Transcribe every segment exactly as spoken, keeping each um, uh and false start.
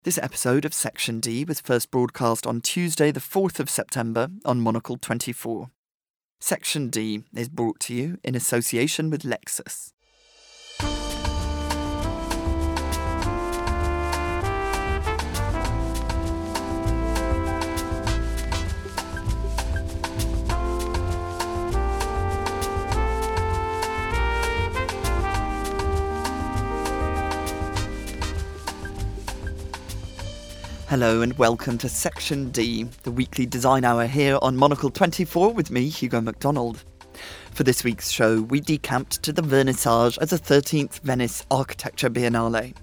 This episode of Section D was first broadcast on Tuesday the fourth of September on Monocle twenty-four. Section D is brought to you in association with Lexus. Hello and welcome to Section D, the weekly design hour here on Monocle twenty-four with me, Hugo MacDonald. For this week's show, we decamped to the vernissage at the thirteenth Venice Architecture Biennale.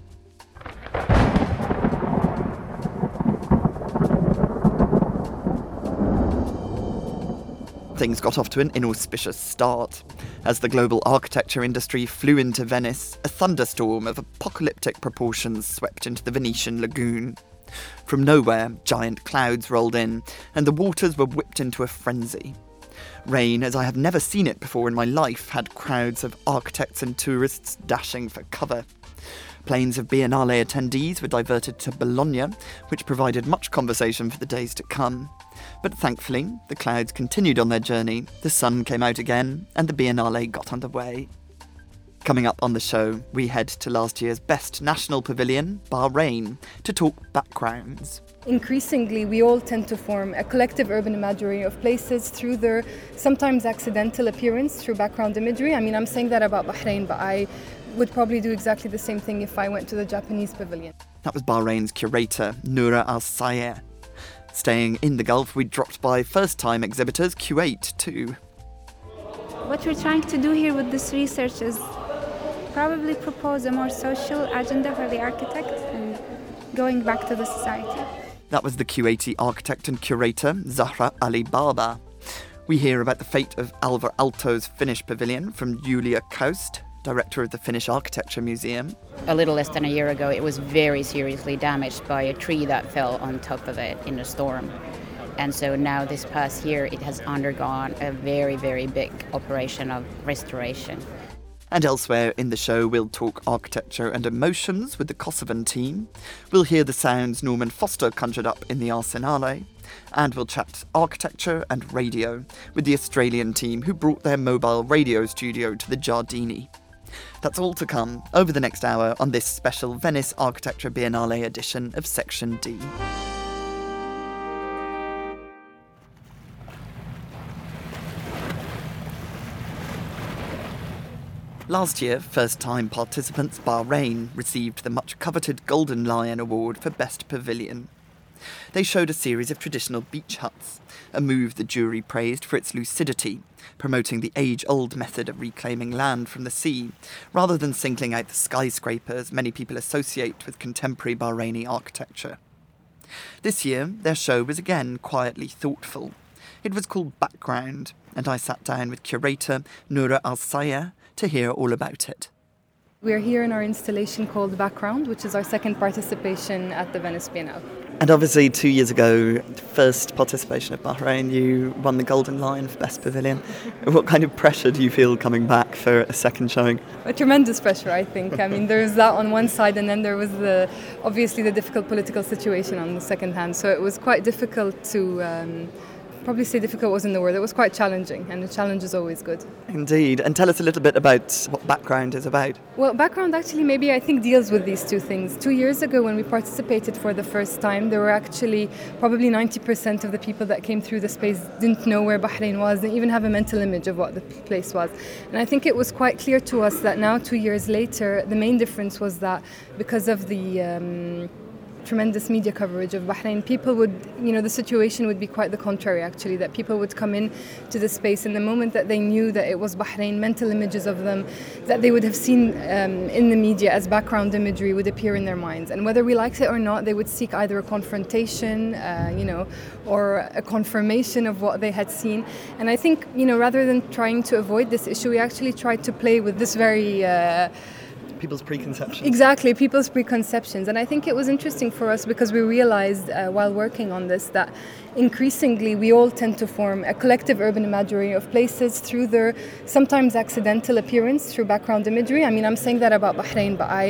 Things got off to an inauspicious start. As the global architecture industry flew into Venice, a thunderstorm of apocalyptic proportions swept into the Venetian lagoon. From nowhere, giant clouds rolled in, and the waters were whipped into a frenzy. Rain, as I have never seen it before in my life, had crowds of architects and tourists dashing for cover. Planes of Biennale attendees were diverted to Bologna, which provided much conversation for the days to come. But thankfully, the clouds continued on their journey, the sun came out again, and the Biennale got underway. Coming up on the show, we head to last year's best national pavilion, Bahrain, to talk backgrounds. Increasingly, we all tend to form a collective urban imagery of places through their sometimes accidental appearance through background imagery. I mean, I'm saying that about Bahrain, but I would probably do exactly the same thing if I went to the Japanese pavilion. That was Bahrain's curator, Noura Al-Sayeh. Staying in the Gulf, we dropped by first-time exhibitors Kuwait too. What we're trying to do here with this research is probably propose a more social agenda for the architects and going back to the society. That was the Kuwaiti architect and curator, Zahra Ali Baba. We hear about the fate of Alvar Aalto's Finnish pavilion from Julia Kaust, director of the Finnish Architecture Museum. A little less than a year ago, it was very seriously damaged by a tree that fell on top of it in a storm. And so now this past year, it has undergone a very, very big operation of restoration. And elsewhere in the show, we'll talk architecture and emotions with the Kosovan team. We'll hear the sounds Norman Foster conjured up in the Arsenale. And we'll chat architecture and radio with the Australian team who brought their mobile radio studio to the Giardini. That's all to come over the next hour on this special Venice Architecture Biennale edition of Section D. Last year, first-time participants Bahrain received the much-coveted Golden Lion Award for Best Pavilion. They showed a series of traditional beach huts, a move the jury praised for its lucidity, promoting the age-old method of reclaiming land from the sea, rather than singling out the skyscrapers many people associate with contemporary Bahraini architecture. This year, their show was again quietly thoughtful. It was called Background, and I sat down with curator Noura Al-Sayeh to hear all about it. We're here in our installation called Background, which is our second participation at the Venice Biennale. And obviously two years ago, first participation at Bahrain, you won the Golden Lion for Best Pavilion. What kind of pressure do you feel coming back for a second showing? A tremendous pressure, I think. I mean, there's that on one side, and then there was the obviously the difficult political situation on the second hand. So it was quite difficult to... Um, Probably say difficult wasn't the word. It was quite challenging, and a challenge is always good. Indeed. And tell us a little bit about what Background is about. Well, Background actually maybe I think deals with these two things. Two years ago when we participated for the first time, there were actually probably ninety percent of the people that came through the space didn't know where Bahrain was, didn't even have a mental image of what the place was. And I think it was quite clear to us that now, two years later, the main difference was that because of the... Um, tremendous media coverage of Bahrain, people would, you know, the situation would be quite the contrary actually, that people would come in to the space and the moment that they knew that it was Bahrain, mental images of them that they would have seen um, in the media as background imagery would appear in their minds. And whether we liked it or not, they would seek either a confrontation, uh, you know, or a confirmation of what they had seen. And I think, you know, rather than trying to avoid this issue, we actually tried to play with this very... Uh, People's preconceptions. Exactly, people's preconceptions. And I think it was interesting for us because we realized uh, while working on this that increasingly we all tend to form a collective urban imagery of places through their sometimes accidental appearance through background imagery. I mean, I'm saying that about Bahrain, but I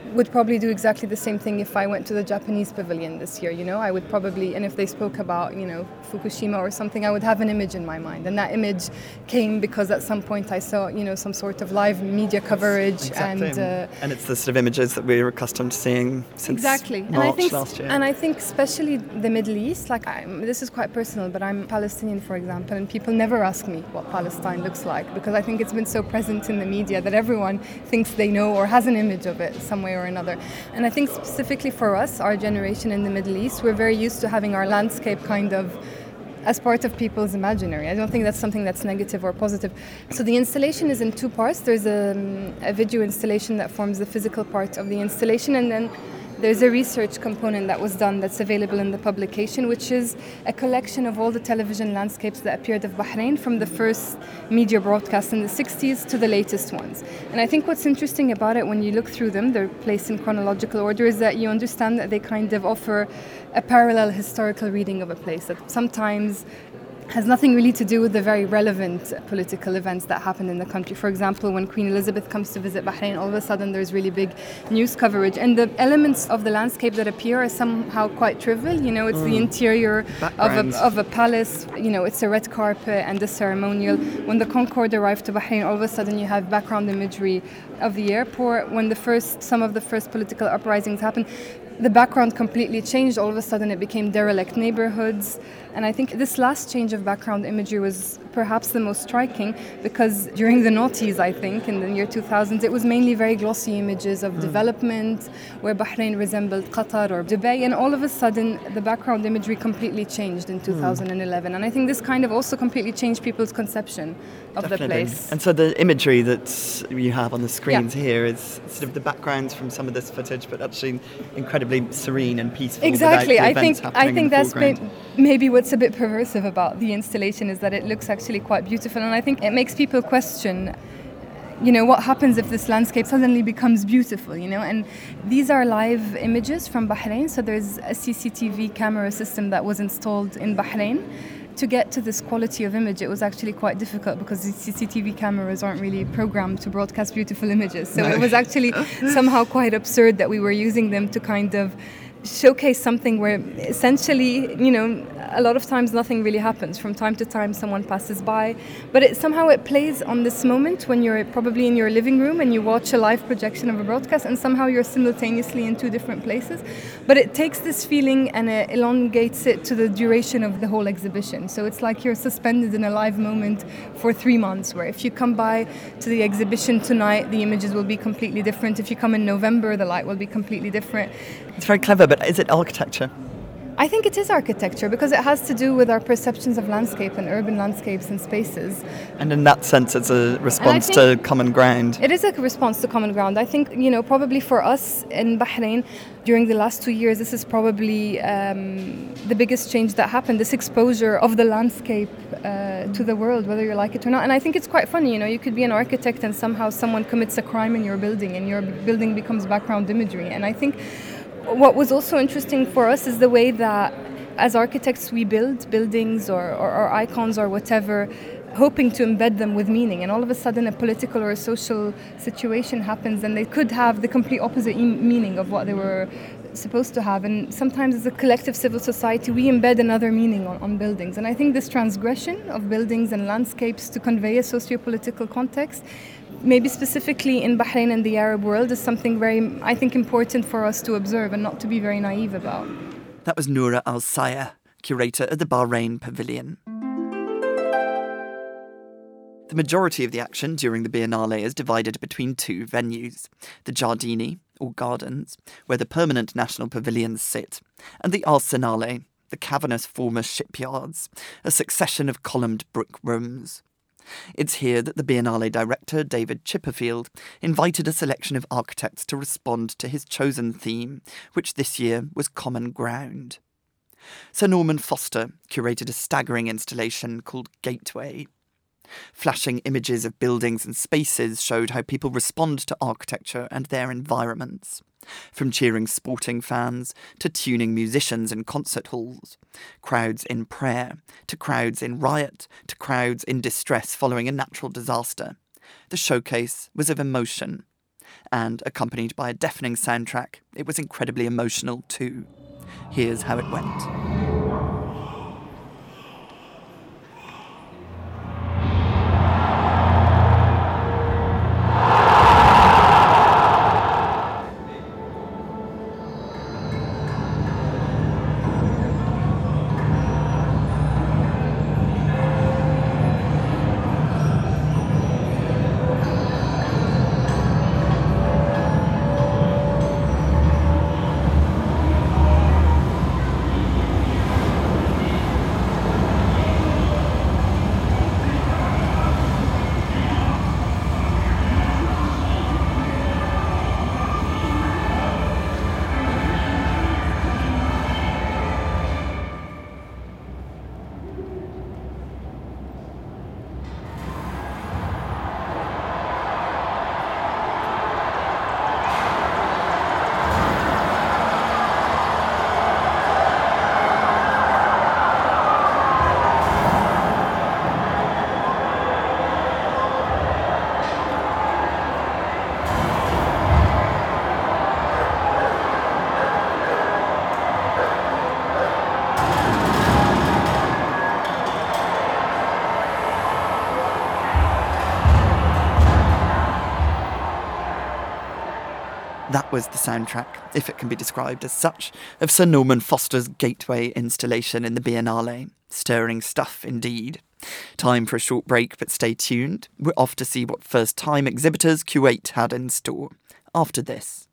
would probably do exactly the same thing if I went to the Japanese pavilion this year, you know. I would probably, and if they spoke about, you know, Fukushima or something, I would have an image in my mind. And that image came because at some point I saw, you know, some sort of live media coverage. Exactly. And uh, and it's the sort of images that we're accustomed to seeing since exactly. March and I think, last year. And I think especially the Middle East, like I'm, this is quite personal, but I'm Palestinian, for example, and people never ask me what Palestine looks like because I think it's been so present in the media that everyone thinks they know or has an image of it some way or another. And I think specifically for us, our generation in the Middle East, we're very used to having our landscape kind of as part of people's imaginary. I don't think that's something that's negative or positive. So the installation is in two parts. There's a, a video installation that forms the physical part of the installation, and then there's a research component that was done that's available in the publication, which is a collection of all the television landscapes that appeared of Bahrain from the first media broadcast in the sixties to the latest ones. And I think what's interesting about it when you look through them, they're placed in chronological order, is that you understand that they kind of offer a parallel historical reading of a place that sometimes has nothing really to do with the very relevant political events that happened in the country. For example, when Queen Elizabeth comes to visit Bahrain, all of a sudden there's really big news coverage. And the elements of the landscape that appear are somehow quite trivial. You know, it's mm. the interior of a, of a palace. You know, it's a red carpet and a ceremonial. When the Concorde arrived to Bahrain, all of a sudden you have background imagery of the airport. When the first, some of the first political uprisings happened, the background completely changed. All of a sudden it became derelict neighborhoods. And I think this last change of background imagery was perhaps the most striking because during the noughties, I think, in the year two thousand, it was mainly very glossy images of mm. development where Bahrain resembled Qatar or Dubai. And all of a sudden, the background imagery completely changed in two thousand eleven. Mm. And I think this kind of also completely changed people's conception of Definitely. the place. And so the imagery that you have on the screens yeah. here is sort of the backgrounds from some of this footage, but actually incredibly serene and peaceful. Exactly. I think I think that's may- maybe what's a bit perversive about the installation is that it looks actually quite beautiful, and I think it makes people question, you know, what happens if this landscape suddenly becomes beautiful, you know? And these are live images from Bahrain, so there's a C C T V camera system that was installed in Bahrain. To get to this quality of image, it was actually quite difficult because the C C T V cameras aren't really programmed to broadcast beautiful images. So no. It was actually somehow quite absurd that we were using them to kind of showcase something where essentially, you know, a lot of times nothing really happens. From time to time someone passes by, but it somehow it plays on this moment when you're probably in your living room and you watch a live projection of a broadcast, and somehow you're simultaneously in two different places. But it takes this feeling and it elongates it to the duration of the whole exhibition. So it's like you're suspended in a live moment for three months, where if you come by to the exhibition tonight, the images will be completely different. If you come in November, the light will be completely different. It's very clever, but is it architecture? I think it is architecture because it has to do with our perceptions of landscape and urban landscapes and spaces. And in that sense, it's a response to common ground. It is a response to common ground. I think, you know, probably for us in Bahrain, during the last two years, this is probably um, the biggest change that happened, this exposure of the landscape uh, to the world, whether you like it or not. And I think it's quite funny, you know, you could be an architect and somehow someone commits a crime in your building and your building becomes background imagery. And I think what was also interesting for us is the way that as architects we build buildings or, or, or icons or whatever, hoping to embed them with meaning, and all of a sudden a political or a social situation happens and they could have the complete opposite e- meaning of what they were supposed to have. And sometimes as a collective civil society we embed another meaning on, on buildings, and I think this transgression of buildings and landscapes to convey a socio-political context, maybe specifically in Bahrain and the Arab world, is something very, I think, important for us to observe and not to be very naive about. That was Noura Al-Sayeh, curator at the Bahrain Pavilion. The majority of the action during the Biennale is divided between two venues, the Giardini, or gardens, where the permanent national pavilions sit, and the Arsenale, the cavernous former shipyards, a succession of columned brick rooms. It's here that the Biennale director, David Chipperfield, invited a selection of architects to respond to his chosen theme, which this year was common ground. Sir Norman Foster curated a staggering installation called Gateway. Flashing images of buildings and spaces showed how people respond to architecture and their environments, from cheering sporting fans to tuning musicians in concert halls, crowds in prayer, to crowds in riot, to crowds in distress following a natural disaster. The showcase was of emotion. And accompanied by a deafening soundtrack, it was incredibly emotional too. Here's how it went. That was the soundtrack, if it can be described as such, of Sir Norman Foster's Gateway installation in the Biennale. Stirring stuff, indeed. Time for a short break, but stay tuned. We're off to see what first-time exhibitors Kuwait had in store. After this.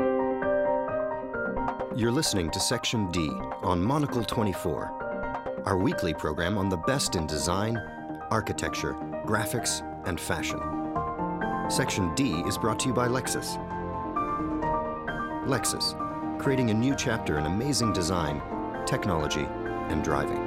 You're listening to Section D on Monocle twenty-four, our weekly program on the best in design, architecture, graphics, and fashion. Section D is brought to you by Lexus. Lexus, creating a new chapter in amazing design, technology, and driving.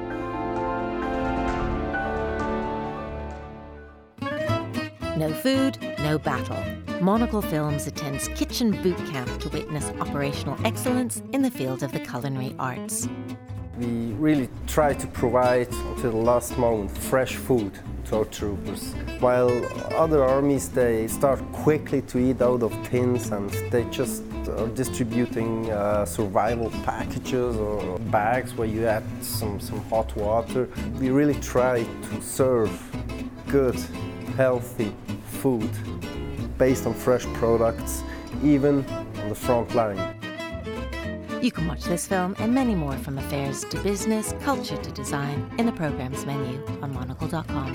No food, no battle. Monocle Films attends Kitchen Boot Camp to witness operational excellence in the field of the culinary arts. We really try to provide, until the last moment, fresh food to our troopers. While other armies, they start quickly to eat out of tins and they just are distributing uh, survival packages or bags where you add some, some hot water. We really try to serve good, healthy food based on fresh products, even on the front line. You can watch this film and many more from affairs to business, culture to design in the programme's menu on monocle dot com.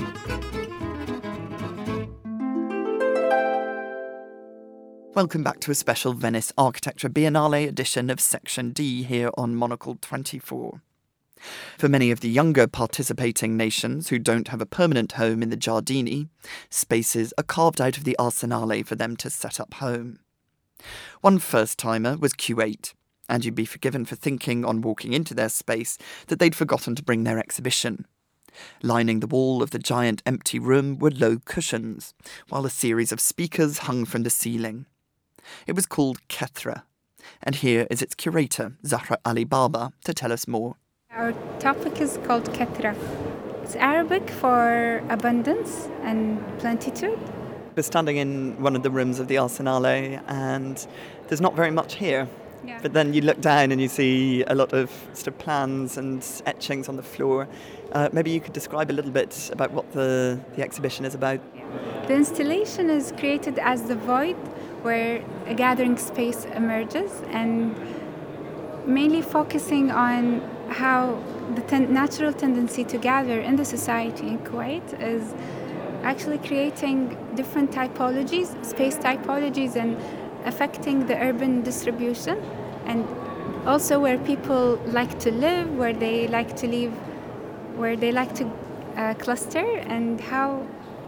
Welcome back to a special Venice Architecture Biennale edition of Section D here on Monocle twenty-four. For many of the younger participating nations who don't have a permanent home in the Giardini, spaces are carved out of the Arsenale for them to set up home. One first-timer was Kuwait, and you'd be forgiven for thinking on walking into their space that they'd forgotten to bring their exhibition. Lining the wall of the giant empty room were low cushions, while a series of speakers hung from the ceiling. It was called Kethra, and here is its curator, Zahra Ali Baba, to tell us more. Our topic is called Kethra. It's Arabic for abundance and plenitude. We're standing in one of the rooms of the Arsenale, and there's not very much here. Yeah. But then you look down and you see a lot of sort of plans and etchings on the floor. Uh, maybe you could describe a little bit about what the, the exhibition is about. The installation is created as the void where a gathering space emerges, and mainly focusing on how the ten- natural tendency to gather in the society in Kuwait is actually creating different typologies, space typologies, and affecting the urban distribution, and also where people like to live, where they like to live, where they like to uh, cluster, and how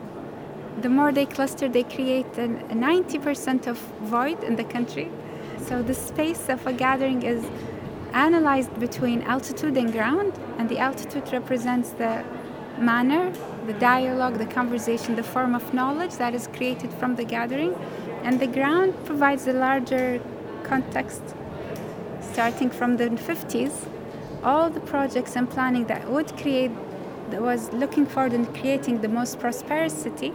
the more they cluster, they create a ninety percent of void in the country. So the space of a gathering is analyzed between altitude and ground, and the altitude represents the manner, the dialogue, the conversation, the form of knowledge that is created from the gathering, and the ground provides a larger context. Starting from the fifties, all the projects and planning that would create, that was looking forward in creating the most prosperous city,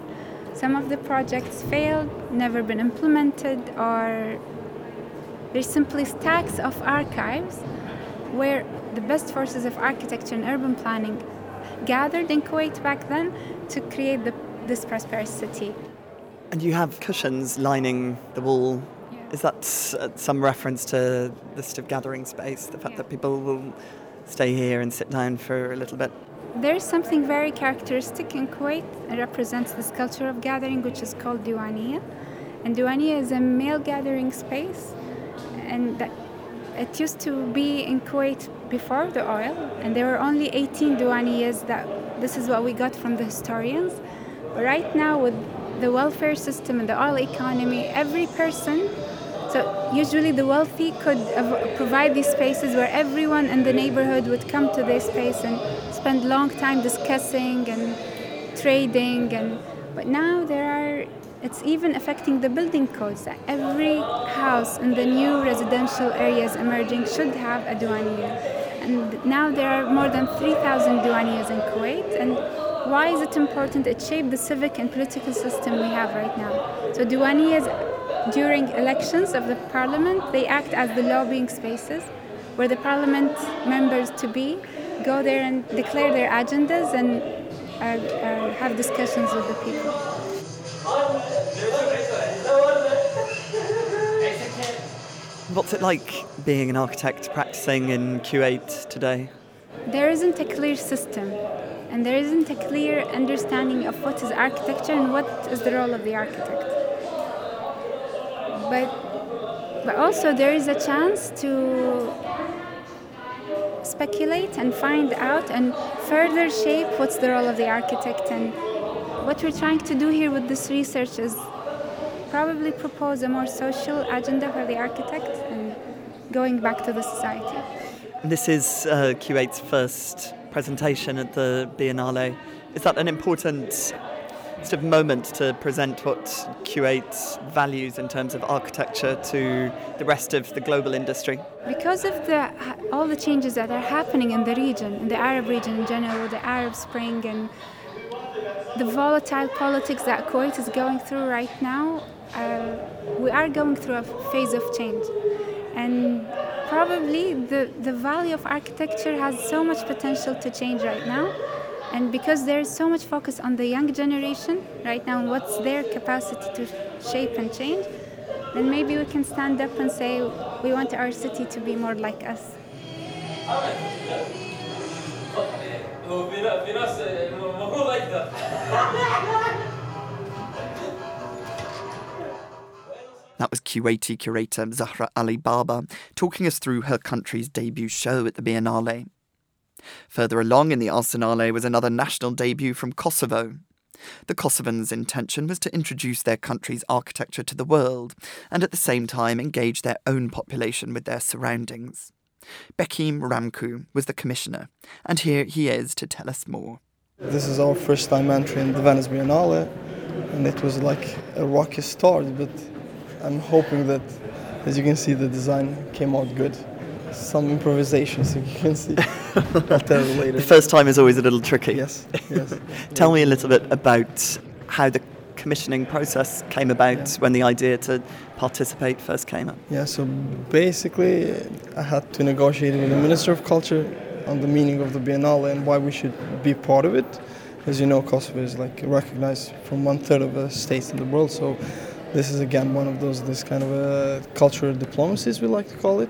Some of the projects failed, never been implemented, or there's simply stacks of archives where the best forces of architecture and urban planning gathered in Kuwait back then to create the, this prosperous city. And you have cushions lining the wall. Yeah. Is that uh, some reference to the sort of gathering space, the fact Yeah. that people will stay here and sit down for a little bit? There's something very characteristic in Kuwait. It represents this culture of gathering, which is called Diwaniyah. And Diwaniyah is a male gathering space. And that, it used to be in Kuwait before the oil. And there were only eighteen Diwaniyahs. That this is what we got from the historians. But right now, with the welfare system and the oil economy, every person, so usually the wealthy could av- provide these spaces where everyone in the neighborhood would come to this space and spend long time discussing and trading. And but now there are, it's even affecting the building codes that every house in the new residential areas emerging should have a Diwaniyah. And now there are more than three thousand Diwaniyahs in Kuwait. And why is it important? It shaped the civic and political system we have right now. So Diwaniyahs, during elections of the parliament, they act as the lobbying spaces where the parliament members to be go there and declare their agendas and uh, uh, have discussions with the people. What's it like being an architect practicing in Kuwait today? There isn't a clear system, and there isn't a clear understanding of what is architecture and what is the role of the architect. But, but also there is a chance to speculate and find out and further shape what's the role of the architect. And what we're trying to do here with this research is probably propose a more social agenda for the architect and going back to the society. This is uh, Kuwait's first presentation at the Biennale. Is that an important sort of moment to present what Kuwait values in terms of architecture to the rest of the global industry? Because of the all the changes that are happening in the region, in the Arab region in general, the Arab Spring, and the volatile politics that Kuwait is going through right now, uh, we are going through a phase of change. And probably the, the value of architecture has so much potential to change right now. And because there's so much focus on the young generation right now and what's their capacity to shape and change, then maybe we can stand up and say we want our city to be more like us. That was Kuwaiti curator Zahra Ali Baba talking us through her country's debut show at the Biennale. Further along in the Arsenale was another national debut from Kosovo. The Kosovans' intention was to introduce their country's architecture to the world and at the same time engage their own population with their surroundings. Bekim Ramku was the commissioner, and here he is to tell us more. This is our first time entering the Venice Biennale, and it was like a rocky start, but I'm hoping that, as you can see, the design came out good. Some improvisations, you can see. I'll tell you later. The first time is always a little tricky. Yes, yes. Tell me a little bit about how the commissioning process came about yeah. when the idea to participate first came up. Yeah, so basically I had to negotiate with the Minister of Culture on the meaning of the Biennale and why we should be part of it. As you know, Kosovo is like recognized from one third of the states in the world, so this is again one of those this kind of uh, cultural diplomacies we like to call it.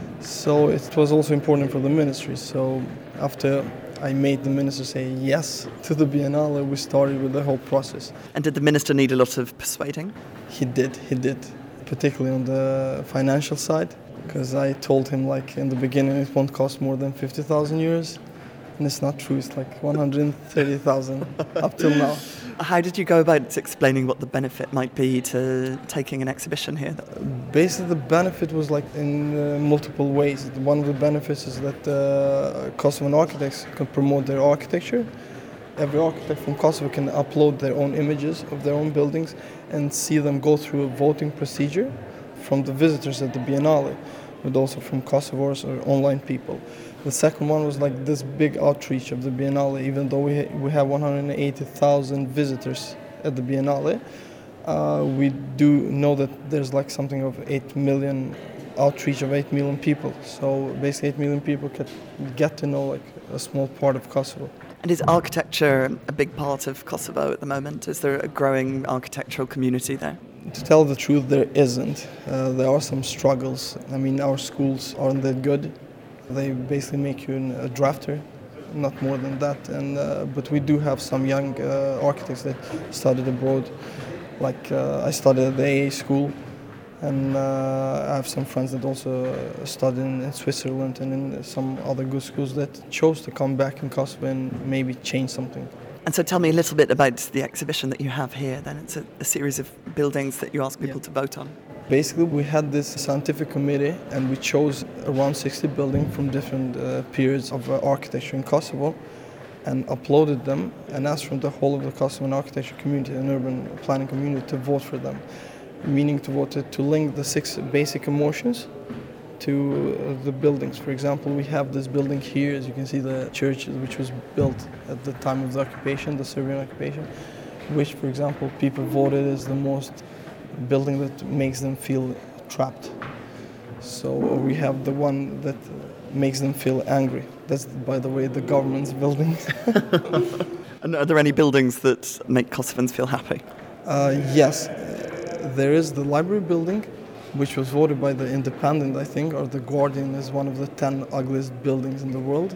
So it was also important for the ministry. So after I made the minister say yes to the Biennale, we started with the whole process. And did the minister need a lot of persuading? He did, he did, particularly on the financial side, because I told him like in the beginning it won't cost more than fifty thousand euros. And it's not true, it's like one hundred thirty thousand up till now. How did you go about explaining what the benefit might be to taking an exhibition here? Basically, the benefit was like in uh, multiple ways. One of the benefits is that uh, Kosovan architects can promote their architecture. Every architect from Kosovo can upload their own images of their own buildings and see them go through a voting procedure from the visitors at the Biennale, but also from Kosovars or online people. The second one was like this big outreach of the Biennale, even though we ha- we have one hundred eighty thousand visitors at the Biennale. Uh, we do know that there's like something of eight million outreach of eight million people. So basically eight million people could get to know like a small part of Kosovo. And is architecture a big part of Kosovo at the moment? Is there a growing architectural community there? To tell the truth, there isn't. Uh, there are some struggles. I mean, our schools aren't that good. They basically make you a drafter, not more than that. And uh, but we do have some young uh, architects that studied abroad. Like uh, I studied at the A A school, and uh, I have some friends that also studied in, in Switzerland and in some other good schools that chose to come back in Kosovo and maybe change something. And so tell me a little bit about the exhibition that you have here then. It's a, a series of buildings that you ask people yeah. to vote on. Basically, we had this scientific committee and we chose around sixty buildings from different uh, periods of uh, architecture in Kosovo and uploaded them and asked from the whole of the Kosovan architecture community and urban planning community to vote for them. Meaning to vote to link the six basic emotions to uh, the buildings. For example, we have this building here, as you can see, the church which was built at the time of the occupation, the Serbian occupation, which, for example, people voted as the most building that makes them feel trapped. So we have the one that makes them feel angry. That's, by the way, the government's building. And are there any buildings that make Kosovans feel happy? Uh, yes. There is the library building, which was voted by the Independent, I think, or the Guardian as one of the ten ugliest buildings in the world.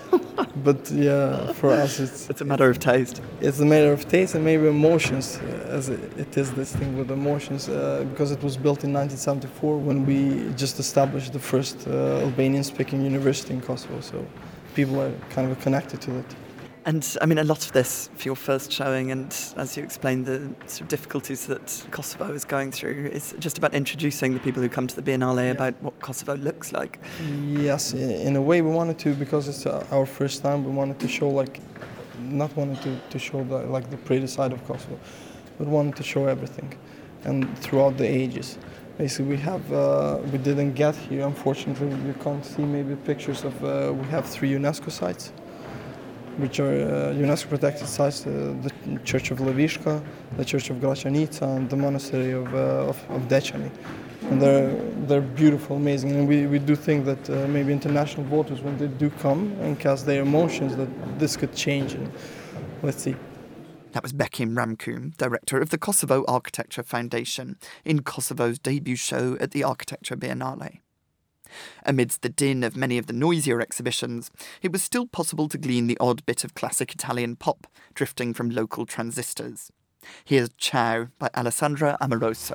But yeah, for us it's... It's a matter of taste. It's a matter of taste and maybe emotions, uh, as it, it is this thing with emotions, uh, because it was built in nineteen seventy-four when we just established the first uh, Albanian-speaking university in Kosovo, so people are kind of connected to it. And I mean, a lot of this for your first showing, and as you explained, the sort of difficulties that Kosovo is going through, is just about introducing the people who come to the Biennale yeah. about what Kosovo looks like. Yes, in a way we wanted to, because it's our first time, we wanted to show like, not wanted to, to show the, like the pretty side of Kosovo, but wanted to show everything, and throughout the ages. Basically, we have, uh, we didn't get here, unfortunately, you can't see maybe pictures of, uh, we have three UNESCO sites, which are uh, UNESCO protected sites, uh, the Church of Levishka, the Church of Gračanica, and the Monastery of, uh, of, of Dečani. And they're, they're beautiful, amazing, and we, we do think that uh, maybe international voters, when they do come and cast their emotions, that this could change, and let's see. That was Bekim Ramkum, director of the Kosovo Architecture Foundation, in Kosovo's debut show at the Architecture Biennale. Amidst the din of many of the noisier exhibitions, it was still possible to glean the odd bit of classic Italian pop drifting from local transistors. Here's Ciao by Alessandra Amoroso.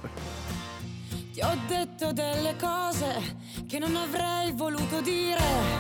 Ti ho detto delle cose che non avrei voluto dire.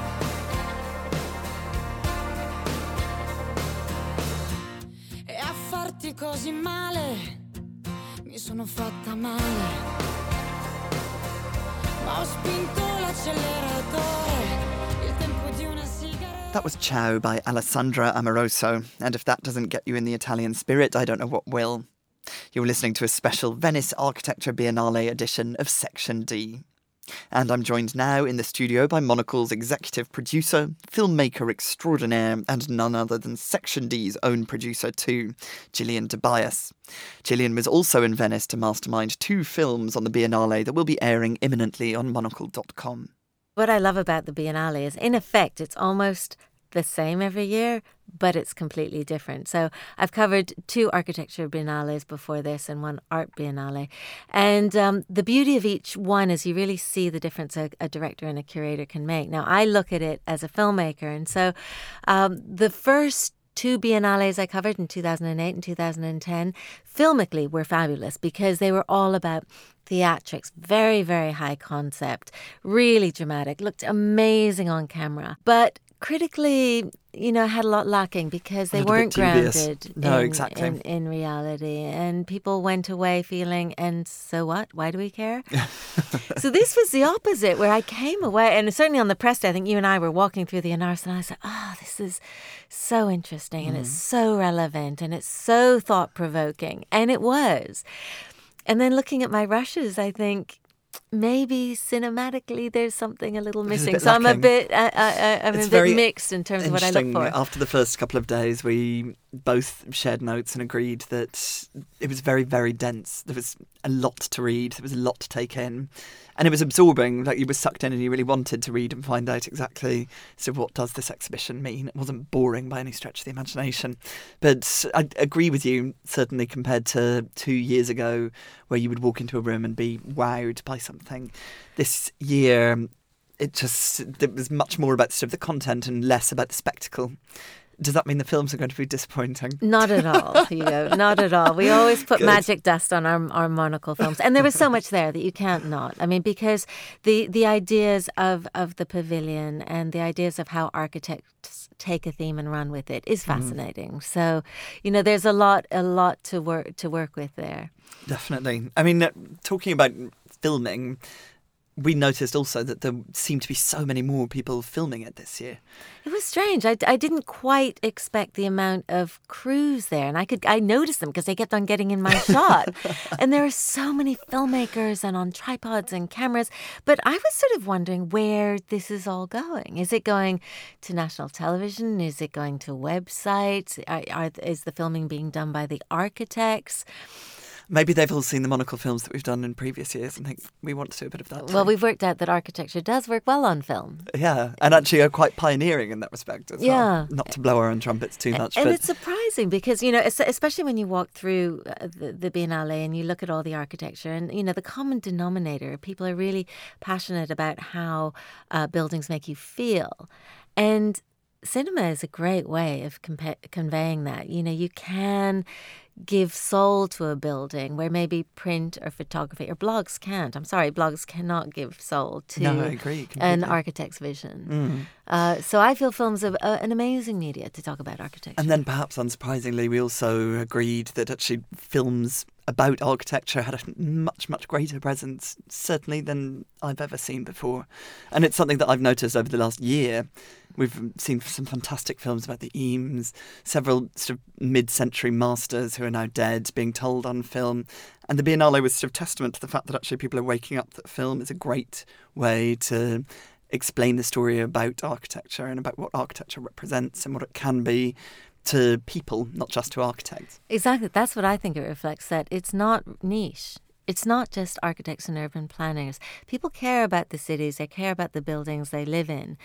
E a farti così male mi sono fatta male. Ma ho spinto l'acceleratore, il tempo di una sigaretta. That was Ciao by Alessandra Amoroso, and if that doesn't get you in the Italian spirit, I don't know what will. You're listening to a special Venice Architecture Biennale edition of Section D. And I'm joined now in the studio by Monocle's executive producer, filmmaker extraordinaire, and none other than Section D's own producer too, Gillian Tobias. Gillian was also in Venice to mastermind two films on the Biennale that will be airing imminently on monocle dot com. What I love about the Biennale is, in effect, it's almost the same every year, but it's completely different. So I've covered two architecture biennales before this and one art biennale. And um, the beauty of each one is you really see the difference a, a director and a curator can make. Now, I look at it as a filmmaker. And so um, the first two biennales I covered in two thousand eight and two thousand ten, filmically were fabulous because they were all about theatrics, very, very high concept, really dramatic, looked amazing on camera. But critically, you know, had a lot lacking because they weren't grounded no, in, exactly. in, in reality. And people went away feeling, and so what? Why do we care? So this was the opposite, where I came away, and certainly on the press day, I think you and I were walking through the Anaris, and I said, oh, this is so interesting, mm. and it's so relevant, and it's so thought-provoking. And it was. And then looking at my rushes, I think, maybe cinematically there's something a little It's a missing. bit So I'm a lacking. bit, I, I, I'm It's a very bit mixed in terms of what I look Interesting. for. After the first couple of days, we both shared notes and agreed that it was very, very dense. There was a lot to read. There was a lot to take in. And it was absorbing, like you were sucked in and you really wanted to read and find out exactly, so what does this exhibition mean? It wasn't boring by any stretch of the imagination. But I agree with you, certainly compared to two years ago, where you would walk into a room and be wowed by something. This year, it just, it was much more about sort of the content and less about the spectacle. Does that mean the films are going to be disappointing? Not at all, Hugo. Not at all. We always put Good. magic dust on our, our monocle films. And there was so much there that you can't not. I mean, because the, the ideas of, of the pavilion and the ideas of how architects take a theme and run with it is fascinating. Mm. So, you know, there's a lot a lot to work to work with there. Definitely. I mean, uh, talking about filming, we noticed also that there seemed to be so many more people filming it this year. It was strange. I, I didn't quite expect the amount of crews there. And I could I noticed them because they kept on getting in my shot. And there are so many filmmakers and on tripods and cameras. But I was sort of wondering where this is all going. Is it going to national television? Is it going to websites? Are, are, is the filming being done by the architects? Maybe they've all seen the monocle films that we've done in previous years and think we want to do a bit of that too. Well, we've worked out that architecture does work well on film. Yeah, and actually are quite pioneering in that respect as yeah. well. Not to blow our own trumpets too much. And but... it's surprising because, you know, especially when you walk through the, the Biennale and you look at all the architecture and, you know, the common denominator, people are really passionate about how uh, buildings make you feel. And cinema is a great way of compa- conveying that. You know, you can give soul to a building where maybe print or photography or blogs can't. I'm sorry, blogs cannot give soul to no, I agree, an architect's vision. Mm. Uh, so I feel film's a, a, an amazing media to talk about architecture. And then perhaps unsurprisingly, we also agreed that actually films about architecture had a much, much greater presence, certainly than I've ever seen before. And it's something that I've noticed over the last year. We've seen some fantastic films about the Eames, several sort of mid-century masters who are now dead being told on film. And the Biennale was sort of testament to the fact that actually people are waking up that film is a great way to explain the story about architecture and about what architecture represents and what it can be to people, not just to architects. Exactly. That's what I think it reflects, that it's not niche. It's not just architects and urban planners. People care about the cities. They care about the buildings they live in.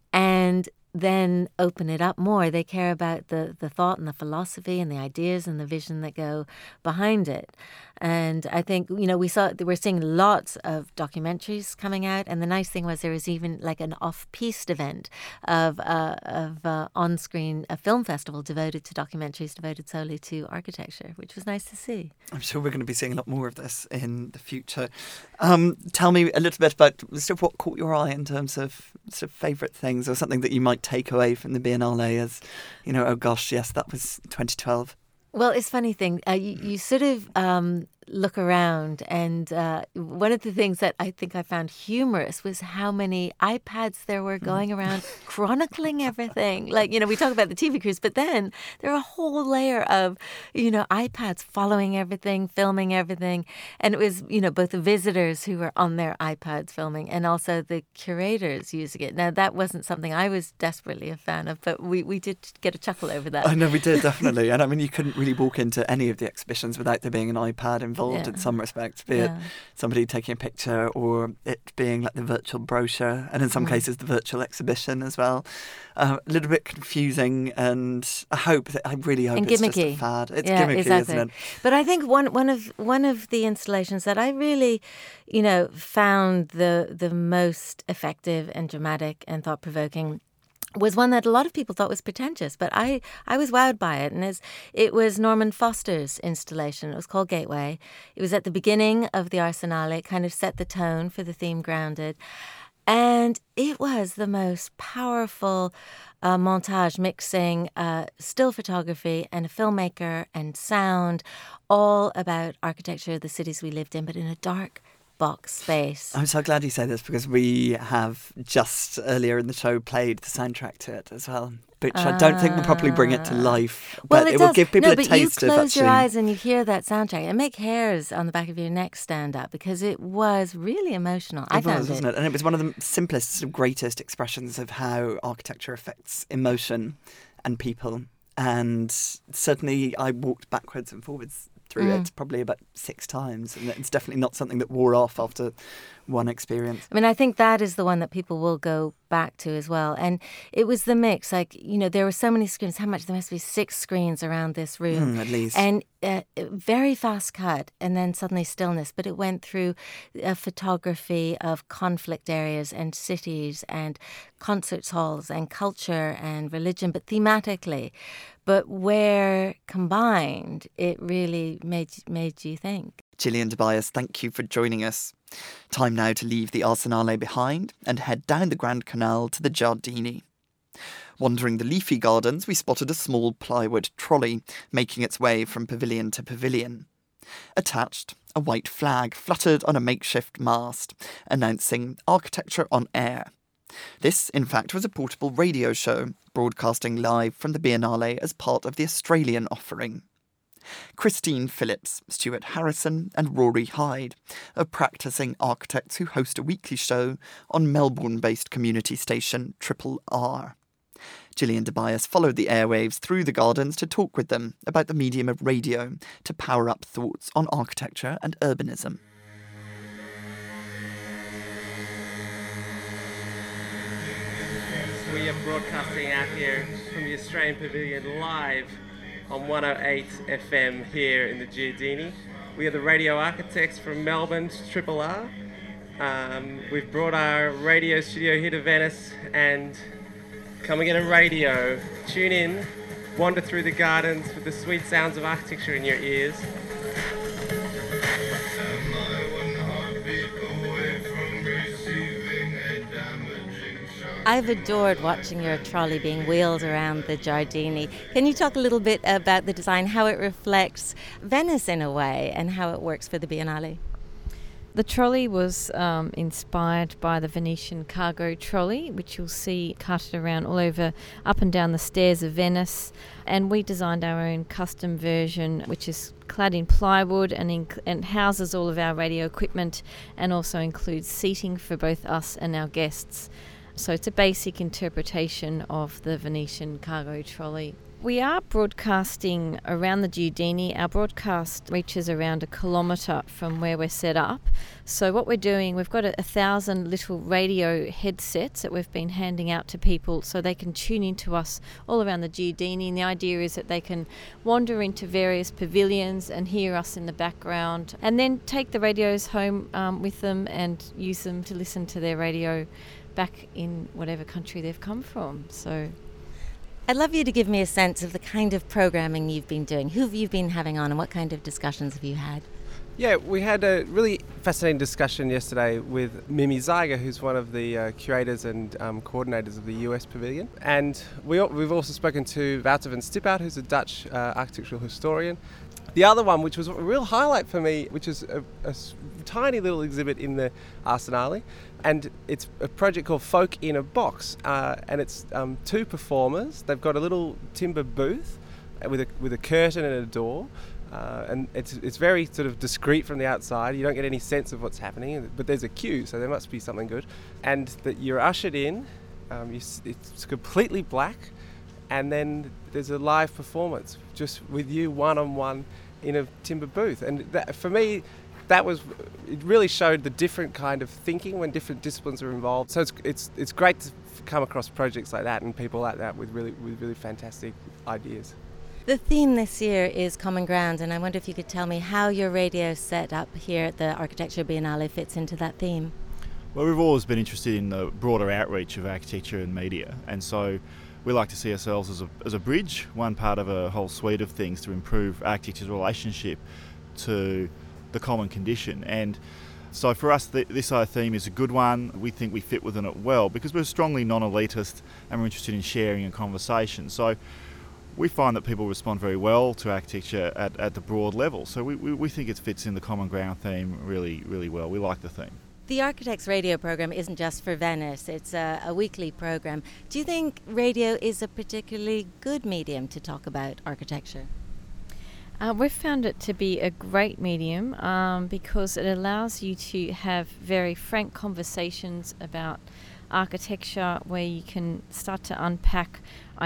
And then open it up more. They care about the, the thought and the philosophy and the ideas and the vision that go behind it. And I think, you know, we saw, we're seeing lots of documentaries coming out. And the nice thing was there was even like an off-piste event of, uh, of uh, on-screen, a film festival devoted to documentaries, devoted solely to architecture, which was nice to see. I'm sure we're going to be seeing a lot more of this in the future. Um, tell me a little bit about sort of what caught your eye in terms of sort of favourite things or something that you might take away from the Biennale as, you know, oh gosh, yes, that was twenty twelve. Well, it's a funny thing. Uh, you, you sort of um, look around and uh, one of the things that I think I found humorous was how many iPads there were going around chronicling everything. Like, you know, we talk about the T V crews, but then there are a whole layer of, you know, iPads following everything, filming everything. And it was, you know, both the visitors who were on their iPads filming and also the curators using it. Now, that wasn't something I was desperately a fan of, but we, we did get a chuckle over that. I know we did, definitely. And I mean, you couldn't really walk into any of the exhibitions without there being an iPad involved yeah. in some respects, be yeah. it somebody taking a picture or it being like the virtual brochure and in some mm. cases the virtual exhibition as well. Uh, a little bit confusing, and I hope that I really hope and it's gimmicky. just a fad. It's yeah, gimmicky, exactly. isn't it? But I think one one of one of the installations that I really, you know, found the the most effective and dramatic and thought provoking was one that a lot of people thought was pretentious, but I, I was wowed by it. And it was Norman Foster's installation. It was called Gateway. It was at the beginning of the Arsenale. It kind of set the tone for the theme Grounded. And it was the most powerful uh, montage mixing uh, still photography and a filmmaker and sound, all about architecture of the cities we lived in, but in a dark, box space. I'm so glad you say this because we have just earlier in the show played the soundtrack to it as well, which uh, I don't think will properly bring it to life, well, but it, it does. will give people no, a taste of actually. But you close your eyes and you hear that soundtrack and make hairs on the back of your neck stand up because it was really emotional. It I was, found wasn't it. it? And it was one of the simplest, greatest expressions of how architecture affects emotion and people. And certainly I walked backwards and forwards through Mm. it probably about six times, and it's definitely not something that wore off after one experience. I mean, I think that is the one that people will go back to as well. And it was the mix. Like, you know, there were so many screens. How much? There must be six screens around this room. Mm, at least. And uh, very fast cut and then suddenly stillness. But it went through a photography of conflict areas and cities and concert halls and culture and religion, but thematically. But where combined, it really made made you think. Gillian Tobias, thank you for joining us. Time now to leave the Arsenale behind and head down the Grand Canal to the Giardini. Wandering the leafy gardens, we spotted a small plywood trolley making its way from pavilion to pavilion. Attached, a white flag fluttered on a makeshift mast, announcing Architecture on Air. This, in fact, was a portable radio show, broadcasting live from the Biennale as part of the Australian offering. Christine Phillips, Stuart Harrison and Rory Hyde are practising architects who host a weekly show on Melbourne-based community station Triple R. Gillian Tobias followed the airwaves through the gardens to talk with them about the medium of radio to power up thoughts on architecture and urbanism. We are broadcasting out here from the Australian Pavilion live on one oh eight F M here in the Giardini. We are the radio architects from Melbourne to Triple R. Um, we've brought our radio studio here to Venice, and come and get a radio. Tune in, wander through the gardens with the sweet sounds of architecture in your ears. I've adored watching your trolley being wheeled around the Giardini. Can you talk a little bit about the design, how it reflects Venice in a way, and how it works for the Biennale? The trolley was um, inspired by the Venetian cargo trolley, which you'll see carted around all over, up and down the stairs of Venice. And we designed our own custom version, which is clad in plywood and, inc- and houses all of our radio equipment, and also includes seating for both us and our guests. So it's a basic interpretation of the Venetian cargo trolley. We are broadcasting around the Giardini. Our broadcast reaches around a kilometre from where we're set up. So what we're doing, we've got a, a thousand little radio headsets that we've been handing out to people so they can tune into us all around the Giardini. And the idea is that they can wander into various pavilions and hear us in the background, and then take the radios home um, with them and use them to listen to their radio back in whatever country they've come from. So I'd love you to give me a sense of the kind of programming you've been doing. Who have you been having on and what kind of discussions have you had? Yeah, we had a really fascinating discussion yesterday with Mimi Zeiger, who's one of the uh, curators and um, coordinators of the U S Pavilion. And we, we've also spoken to Wouter van Stiphout, who's a Dutch uh, architectural historian. The other one, which was a real highlight for me, which is a, a tiny little exhibit in the Arsenale, and it's a project called Folk in a Box, uh, and it's um, two performers. They've got a little timber booth with a with a curtain and a door, uh, and it's it's very sort of discreet from the outside. You don't get any sense of what's happening, but there's a queue, so there must be something good. And that you're ushered in, um, you, it's completely black, and then there's a live performance just with you one-on-one in a timber booth. And that, for me, that was, it really showed the different kind of thinking when different disciplines are involved. So it's it's it's great to come across projects like that and people like that with really with really fantastic ideas. The theme this year is Common Ground, and I wonder if you could tell me how your radio set up here at the Architecture Biennale fits into that theme. Well, we've always been interested in the broader outreach of architecture and media, and so we like to see ourselves as a, as a bridge, one part of a whole suite of things to improve architecture's relationship to the common condition. And so for us, the, this uh, theme is a good one. We think we fit within it well because we're strongly non-elitist and we're interested in sharing and conversation. So we find that people respond very well to architecture at, at the broad level. So we, we, we think it fits in the Common Ground theme really, really well. We like the theme. The Architects Radio program isn't just for Venice, it's a, a weekly program. Do you think radio is a particularly good medium to talk about architecture? Uh, we've found it to be a great medium um, because it allows you to have very frank conversations about architecture where you can start to unpack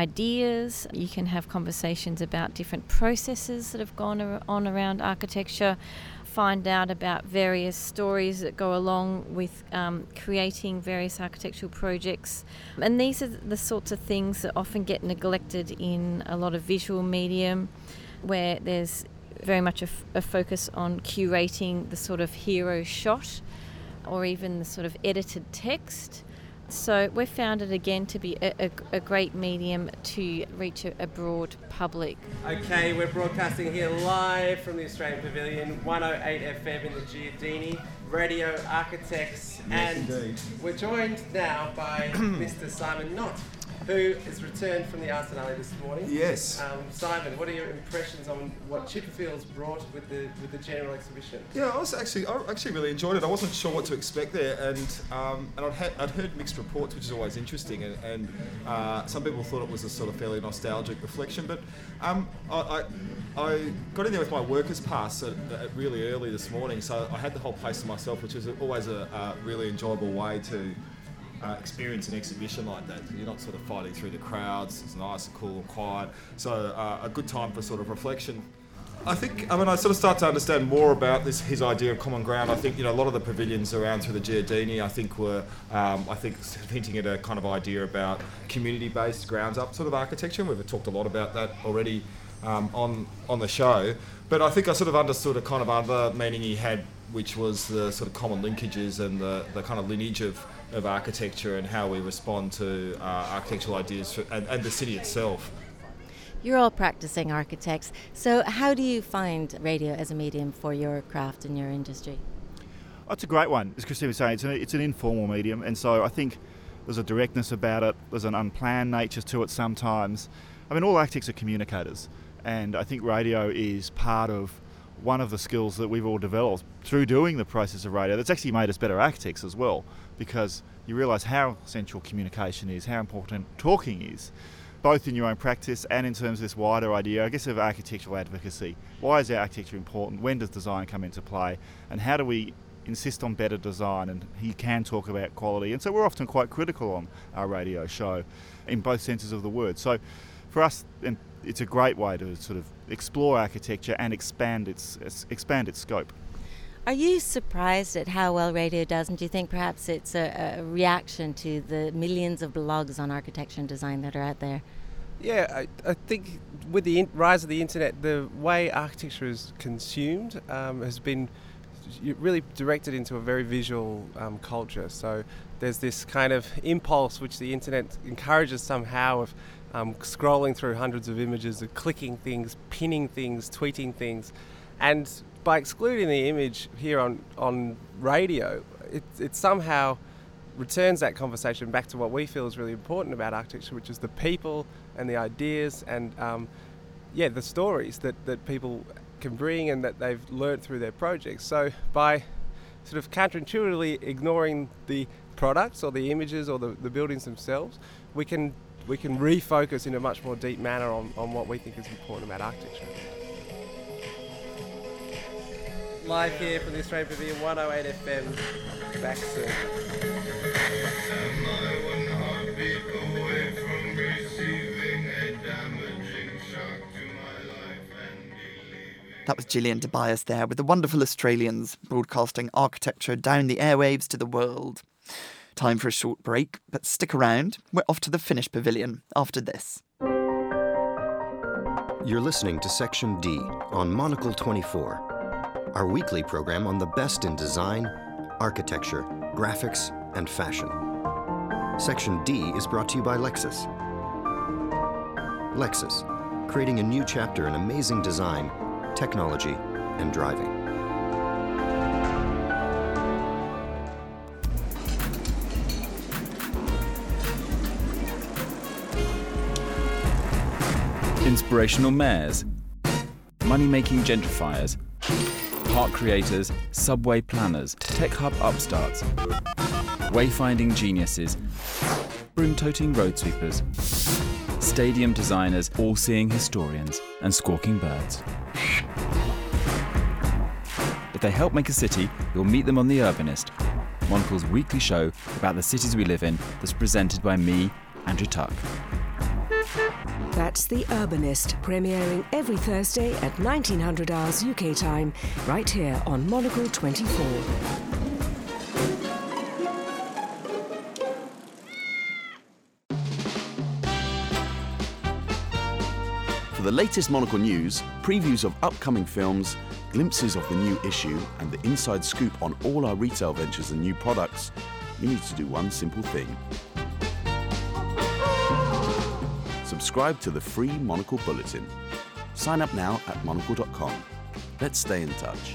ideas. You can have conversations about different processes that have gone ar- on around architecture, find out about various stories that go along with um, creating various architectural projects. And these are the sorts of things that often get neglected in a lot of visual medium, where there's very much a, f- a focus on curating the sort of hero shot or even the sort of edited text. So we've found it again to be a, a, a great medium to reach a, a broad public. Okay, we're broadcasting here live from the Australian Pavilion, one oh eight F M in the Giardini, Radio Architects, yes, and indeed. We're joined now by Mister Simon Knott, who has returned from the Arsenale this morning. Yes. Um, Simon, what are your impressions on what Chipperfield's brought with the with the general exhibition? Yeah, I was actually I actually really enjoyed it. I wasn't sure what to expect there, and um, and I'd, ha- I'd heard mixed reports, which is always interesting, and, and uh, some people thought it was a sort of fairly nostalgic reflection. But um, I, I I got in there with my workers' pass at, at really early this morning, so I had the whole place to myself, which is always a, a really enjoyable way to Uh, experience an exhibition like that. You're not sort of fighting through the crowds. It's nice and cool and quiet. So uh, a good time for sort of reflection. I think I mean I sort of start to understand more about this his idea of common ground. I think you know a lot of the pavilions around through the Giardini I think were um, I think hinting at a kind of idea about community-based grounds up sort of architecture. We've talked a lot about that already um, on on the show. But I think I sort of understood a kind of other meaning he had, which was the sort of common linkages and the, the kind of lineage of of architecture and how we respond to uh, architectural ideas for, and, and the city itself. You're all practicing architects, so how do you find radio as a medium for your craft and your industry? Oh, it's a great one. As Christine was saying, it's an, it's an informal medium, and so I think there's a directness about it, there's an unplanned nature to it sometimes. I mean, all architects are communicators, and I think radio is part of one of the skills that we've all developed through doing the process of radio that's actually made us better architects as well, because you realise how essential communication is, how important talking is, both in your own practice and in terms of this wider idea, I guess, of architectural advocacy. Why is our architecture important? When does design come into play? And how do we insist on better design? And you can talk about quality. And so we're often quite critical on our radio show in both senses of the word. So for us, and it's a great way to sort of explore architecture and expand its expand its scope. Are you surprised at how well radio does, and do you think perhaps it's a, a reaction to the millions of blogs on architecture and design that are out there? Yeah, I, I think with the in- rise of the internet, the way architecture is consumed um, has been really directed into a very visual um, culture. So there's this kind of impulse which the internet encourages somehow of um, scrolling through hundreds of images, of clicking things, pinning things, tweeting things, and by excluding the image here on, on radio, it, it somehow returns that conversation back to what we feel is really important about architecture, which is the people and the ideas and um, yeah, the stories that, that people can bring and that they've learned through their projects. So by sort of counterintuitively ignoring the products or the images or the, the buildings themselves, we can we can refocus in a much more deep manner on, on what we think is important about architecture. Live here from the Australian Pavilion, one oh eight F M, back soon. That was Gillian Tobias there with the wonderful Australians broadcasting architecture down the airwaves to the world. Time for a short break, but stick around. We're off to the Finnish Pavilion after this. You're listening to Section D on Monocle twenty-four, our weekly program on the best in design, architecture, graphics, and fashion. Section D is brought to you by Lexus. Lexus, creating a new chapter in amazing design, technology, and driving. Inspirational mayors, money-making gentrifiers, park creators, subway planners, tech hub upstarts, wayfinding geniuses, broom-toting road sweepers, stadium designers, all-seeing historians, and squawking birds. If they help make a city, you'll meet them on The Urbanist, Monocle's weekly show about the cities we live in that's presented by me, Andrew Tuck. That's The Urbanist, premiering every Thursday at nineteen hundred hours U K time, right here on Monocle twenty-four. For the latest Monocle news, previews of upcoming films, glimpses of the new issue, and the inside scoop on all our retail ventures and new products, you need to do one simple thing. Subscribe to the free Monocle Bulletin. Sign up now at monocle dot com. Let's stay in touch.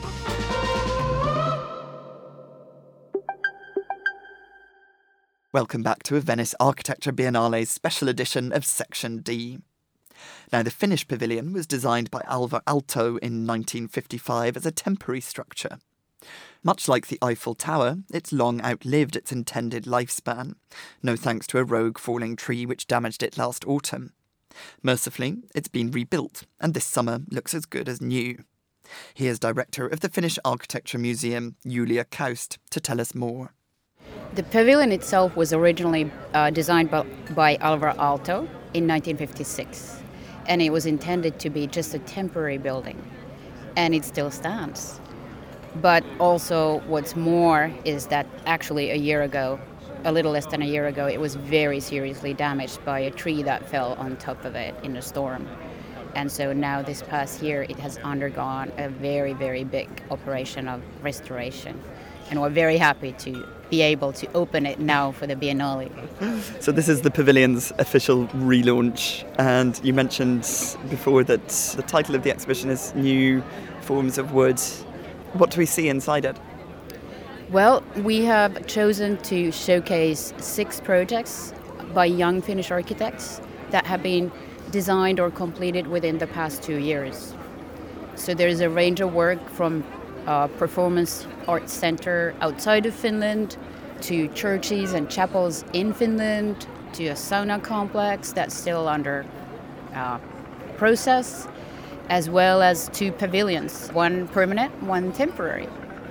Welcome back to a Venice Architecture Biennale's special edition of Section D. Now, the Finnish pavilion was designed by Alvar Aalto in nineteen fifty-five as a temporary structure. Much like the Eiffel Tower, it's long outlived its intended lifespan, no thanks to a rogue falling tree which damaged it last autumn. Mercifully, it's been rebuilt, and this summer looks as good as new. Here's director of the Finnish Architecture Museum, Julia Kaust, to tell us more. The pavilion itself was originally uh, designed by, by Alvar Aalto in nineteen fifty-six, and it was intended to be just a temporary building, and it still stands. But also what's more is that actually a year ago, a little less than a year ago, it was very seriously damaged by a tree that fell on top of it in a storm. And so now this past year, it has undergone a very, very big operation of restoration. And we're very happy to be able to open it now for the Biennale. So this is the pavilion's official relaunch, and you mentioned before that the title of the exhibition is New Forms of Wood. What do we see inside it? Well, we have chosen to showcase six projects by young Finnish architects that have been designed or completed within the past two years. So there's a range of work from a performance art center outside of Finland to churches and chapels in Finland to a sauna complex that's still under uh, process, as well as two pavilions, one permanent, one temporary.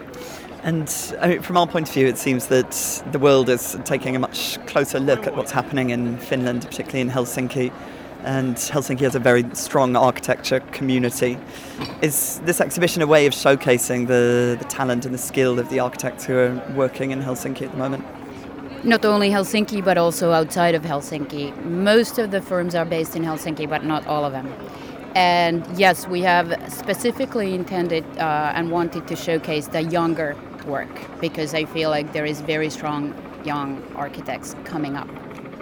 And I mean, from our point of view, it seems that the world is taking a much closer look at what's happening in Finland, particularly in Helsinki. And Helsinki has a very strong architecture community. Is this exhibition a way of showcasing the, the talent and the skill of the architects who are working in Helsinki at the moment? Not only Helsinki, but also outside of Helsinki. Most of the firms are based in Helsinki, but not all of them. And yes, we have specifically intended uh, and wanted to showcase the younger work, because I feel like there is very strong young architects coming up.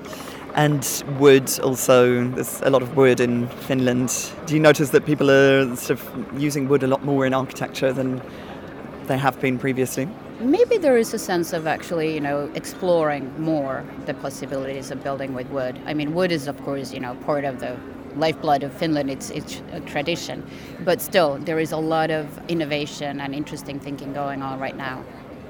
And wood also, there's a lot of wood in Finland. Do you notice that people are sort of using wood a lot more in architecture than they have been previously? Maybe there is a sense of actually, you know, exploring more the possibilities of building with wood. I mean, wood is, of course, you know, part of the lifeblood of Finland. It's, it's a tradition. But still, there is a lot of innovation and interesting thinking going on right now.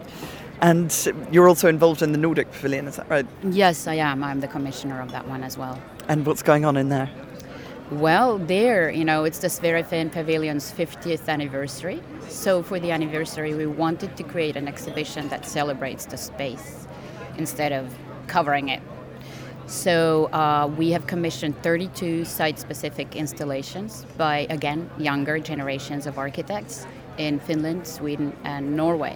And you're also involved in the Nordic Pavilion, is that right? Yes, I am. I'm the commissioner of that one as well. And what's going on in there? Well, there, you know, it's the Sverifin Pavilion's fiftieth anniversary. So for the anniversary, we wanted to create an exhibition that celebrates the space instead of covering it. So uh, we have commissioned thirty-two site-specific installations by, again, younger generations of architects in Finland, Sweden, and Norway.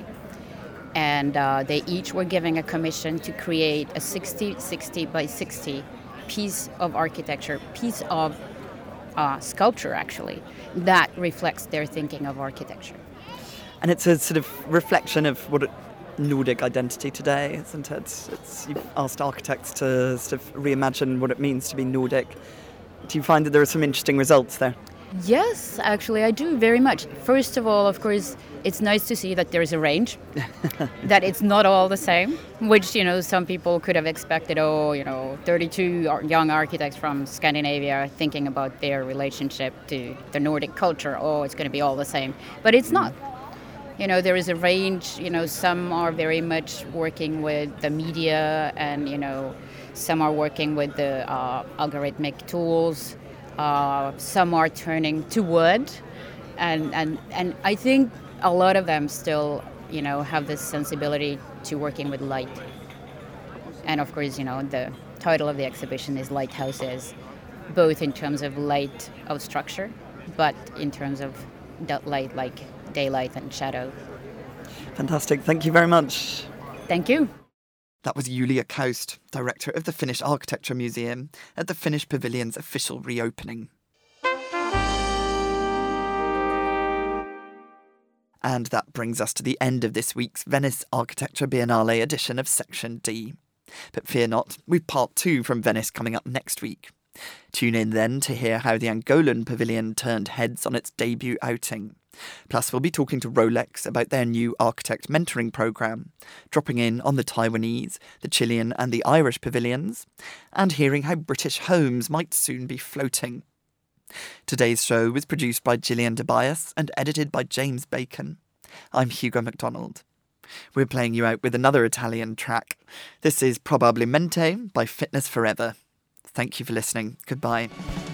And uh, they each were given a commission to create a sixty sixty by sixty piece of architecture, piece of uh, sculpture, actually, that reflects their thinking of architecture. And it's a sort of reflection of what it, Nordic identity today, isn't it? It's, you've asked architects to sort of reimagine what it means to be Nordic. Do you find that there are some interesting results there? Yes, actually, I do very much. First of all, of course, it's nice to see that there is a range, that it's not all the same, which, you know, some people could have expected, oh, you know, thirty-two young architects from Scandinavia thinking about their relationship to the Nordic culture, oh, it's going to be all the same. But it's not. You know, there is a range, you know, some are very much working with the media and, you know, some are working with the uh, algorithmic tools. Uh, some are turning to wood, and, and and I think a lot of them still, you know, have this sensibility to working with light. And of course, you know, the title of the exhibition is Lighthouses, both in terms of light of structure, but in terms of light like daylight and shadow. Fantastic. Thank you very much. Thank you. That was Julia Kaust, director of the Finnish Architecture Museum, at the Finnish Pavilion's official reopening. And that brings us to the end of this week's Venice Architecture Biennale edition of Section D. But fear not, we've part two from Venice coming up next week. Tune in then to hear how the Angolan Pavilion turned heads on its debut outing. Plus, we'll be talking to Rolex about their new architect mentoring programme, dropping in on the Taiwanese, the Chilean and the Irish pavilions, and hearing how British homes might soon be floating. Today's show was produced by Gillian Tobias and edited by James Bacon. I'm Hugo MacDonald. We're playing you out with another Italian track. This is Probabilmente by Fitness Forever. Thank you for listening. Goodbye.